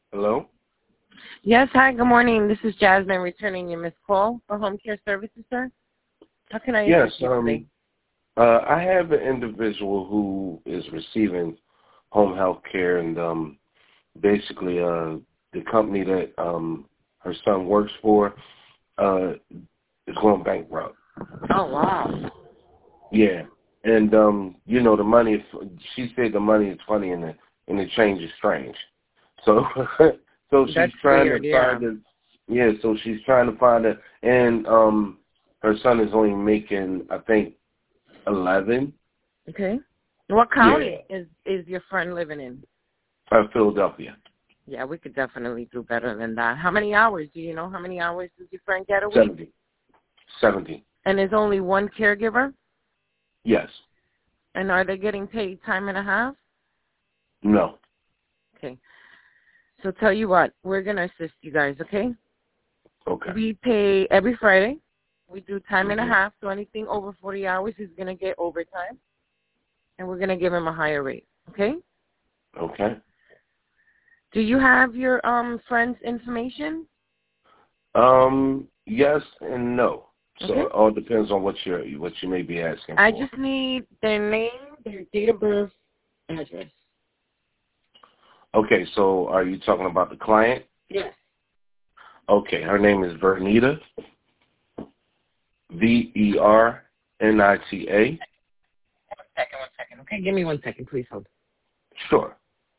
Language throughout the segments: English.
Hello? Yes, hi, good morning. This is Jasmine returning your missed call for home care services, sir. How can I Yes, assist you today? I have an individual who is receiving home health care, and basically the company that her son works for is going bankrupt. Oh, wow. Yeah, and the money. She said the money is funny and the change is strange. So so she's That's trying weird, to yeah. find it. Yeah, so she's trying to find it, and her son is only making, I think, 11. Okay. What Yeah, county is your friend living in? Philadelphia. Yeah, we could definitely do better than that. How many hours? Do you know how many hours does your friend get a week? 70. And there's only one caregiver? Yes. And are they getting paid time and a half? No. Okay. So tell you what, we're going to assist you guys, okay? Okay. We pay every Friday. We do time and a Mm-hmm. half, so anything over 40 hours is going to get overtime. And we're going to give him a higher rate, okay? Okay. Do you have your friend's information? Yes and no. So Okay. it all depends on what you may be asking I for. just need their name, their date of birth, address. Okay, so are you talking about the client? Yes. Okay, her name is Vernita, Vernita. One second, okay? Give me 1 second, please hold. Sure.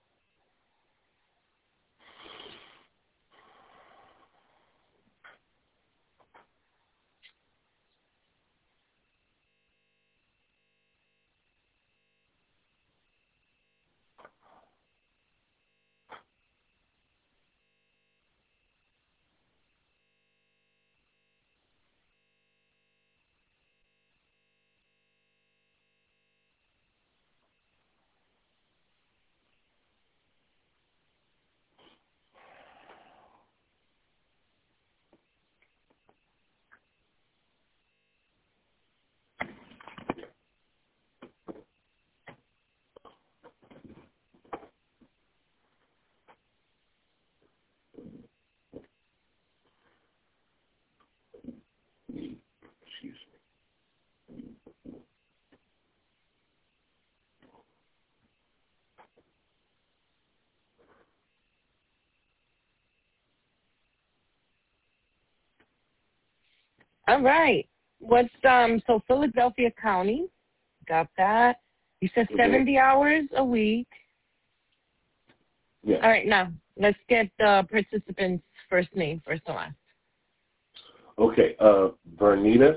Excuse All right. What's so Philadelphia County, got that. You said me. 70 hours a week. Yes. All right, now let's get the participant's first name, first and last. Okay, Vernita.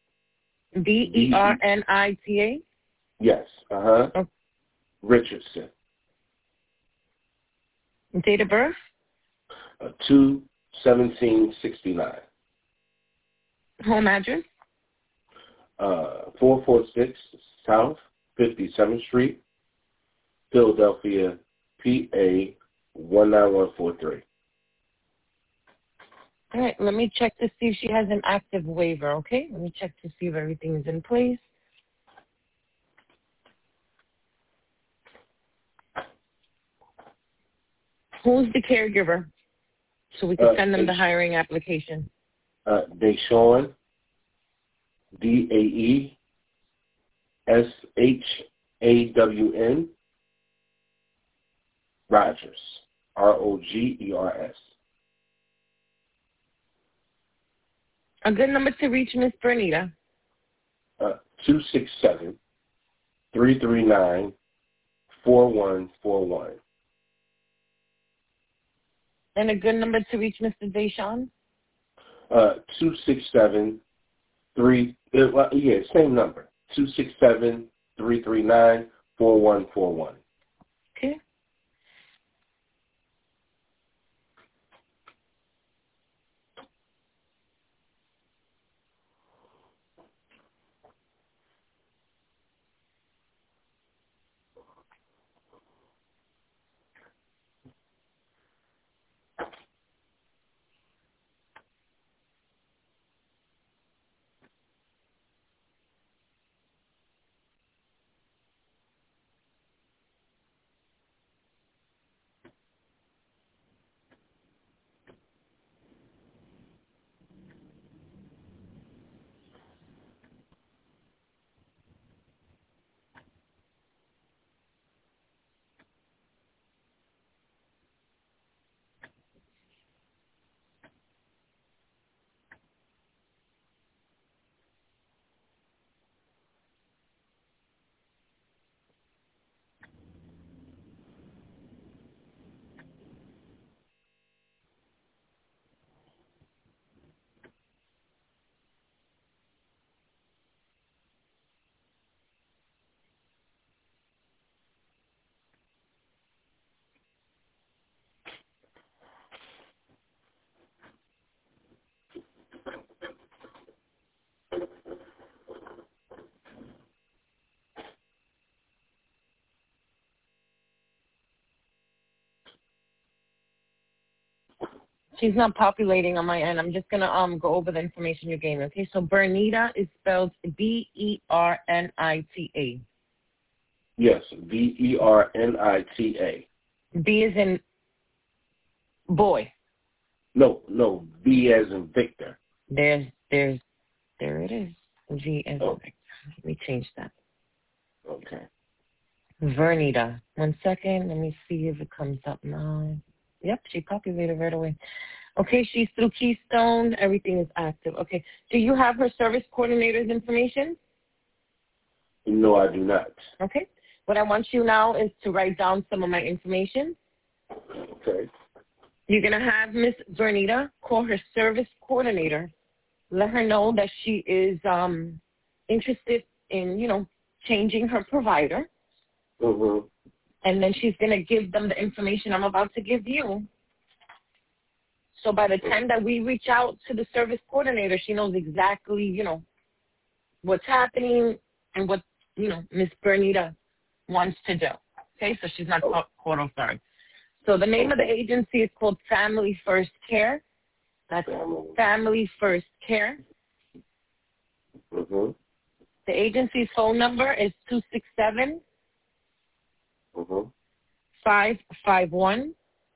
Vernita. Yes. Oh, Richardson. date of birth. 2/17/69. Home address. 446 South 57th Street, Philadelphia, PA 19143. All right, let me check to see if she has an active waiver, okay? Let me check to see if everything is in place. Who's the caregiver? So we can send them the hiring application. Deshawn, DAESHAWN, Rogers, ROGERS. A good number to reach Miss Bernita. 267-339-4141. And a good number to reach Mr. Deshawn. 267-3, same number, 267-339-4141. Okay. She's not populating on my end. I'm just going to go over the information you gave me. Okay, so Bernita is spelled B-E-R-N-I-T-A. Yes, Bernita. B as in boy. No, B as in Victor. There it is. V as in Victor. Let me change that. Okay. Vernita. 1 second. Let me see if it comes up now. Yep, she populated right away. Okay, she's through Keystone. Everything is active. Okay. Do you have her service coordinator's information? No, I do not. Okay. What I want you now is to write down some of my information. Okay. You're going to have Miss Vernita call her service coordinator. Let her know that she is interested in, changing her provider. Mm-hmm. And then she's going to give them the information I'm about to give you. So by the time that we reach out to the service coordinator, she knows exactly, what's happening and what, Miss Bernita wants to do. Okay, so she's not caught off guard. So the name of the agency is called Family First Care. That's Family First Care. Mm-hmm. The agency's phone number is 267 551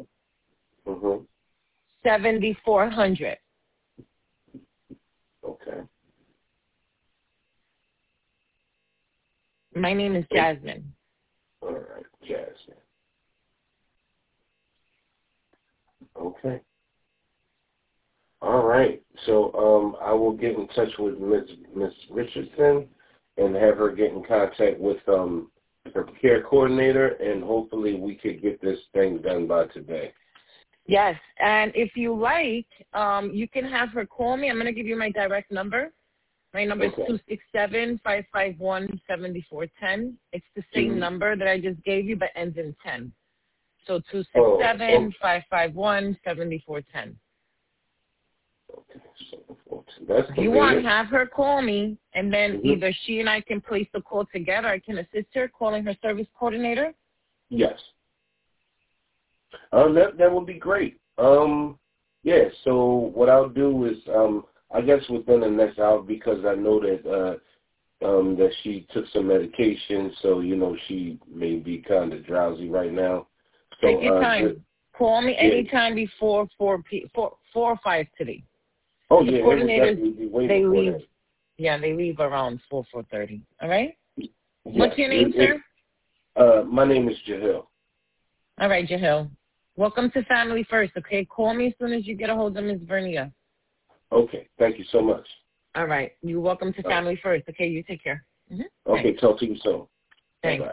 7400. Okay. My name is Jasmine. All right, Jasmine. Okay. All right. So I will get in touch with Miss Richardson and have her get in contact with her care coordinator, and hopefully we could get this thing done by today. Yes, and if you like, you can have her call me. I'm going to give you my direct number. My number is 267-551-7410. It's the same number that I just gave you, but ends in 10. So 267-551-7410. Okay, that's if you want, have her call me, and then either she and I can place the call together. I can assist her calling her service coordinator. Yes. That would be great. Yeah, so what I'll do is, I guess within the next hour, because I know that that she took some medication, so, she may be kind of drowsy right now. So, take your time. Call me anytime before 4 or 5 today. Oh, the yeah, coordinators, they leave. Yeah, they leave around 4:30. All right? Yes. What's your name, sir? My name is Jahil. All right, Jahil. Welcome to Family First, okay? Call me as soon as you get a hold of Ms. Vernita. Okay, thank you so much. All right. You're welcome to Family First, okay? You take care. Okay, talk to you soon. Thanks. Bye-bye.